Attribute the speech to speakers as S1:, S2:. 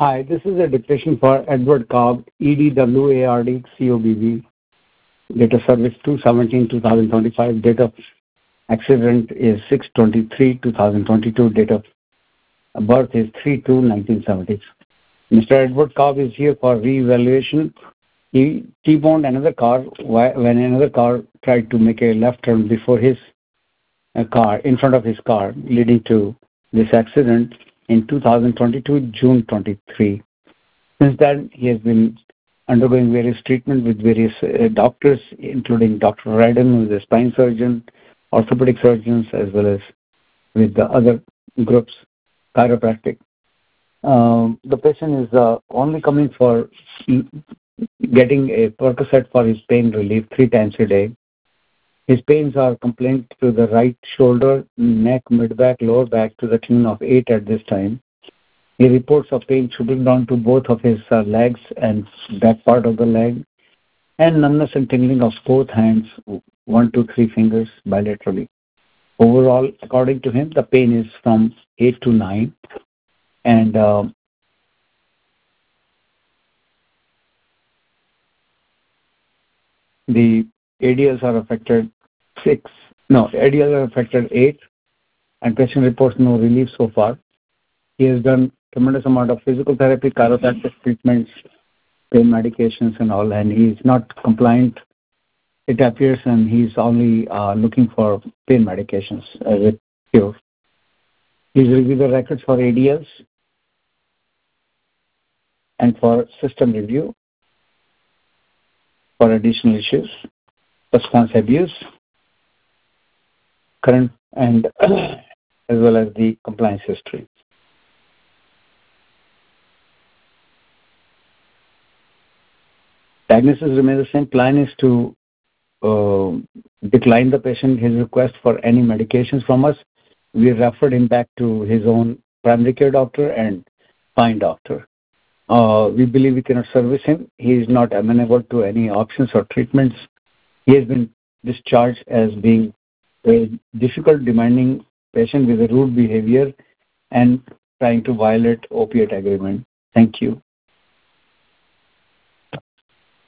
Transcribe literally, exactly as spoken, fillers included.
S1: Hi, this is a dictation for Edward Cobb, E D W A R D C O B B. Date of service two seventeen two thousand twenty-five. Date of accident is six twenty-three two thousand twenty-two. Date of birth is three two nineteen seventy. Mister Edward Cobb is here for re-evaluation. He T-boned another car when another car tried to make a left turn before his uh, car, in front of his car, leading to this accident in two thousand twenty-two, June twenty-third. Since then, he has been undergoing various treatment with various uh, doctors, including Doctor Ryden, who is a spine surgeon, orthopedic surgeons, as well as with the other groups, chiropractic. Um, the patient is uh, only coming for getting a Percocet for his pain relief three times a day. His pains are complaint to the right shoulder, neck, mid-back, lower back to the tune of eight at this time. He reports of pain shooting down to both of his uh, legs and back part of the leg, and numbness and tingling of both hands, one, two, three fingers bilaterally. Overall, according to him, the pain is from eight to nine, and uh, the A D Ls are affected six. No, A D Ls are affected eight, and patient reports no relief so far. He has done tremendous amount of physical therapy, chiropractic treatments, pain medications, and all, and he is not compliant, it appears, and he's only uh, looking for pain medications as a cure. Please review the records for A D Ls and for system review for additional issues, substance abuse, current, and as well as the compliance history. Diagnosis remains the same. Plan is to uh, decline the patient his request for any medications from us. We referred him back to his own primary care doctor and spine doctor. Uh, we believe we cannot service him. He is not amenable to any options or treatments. He has been discharged as being a difficult, demanding patient with a rude behavior and trying to violate opiate agreement. Thank you.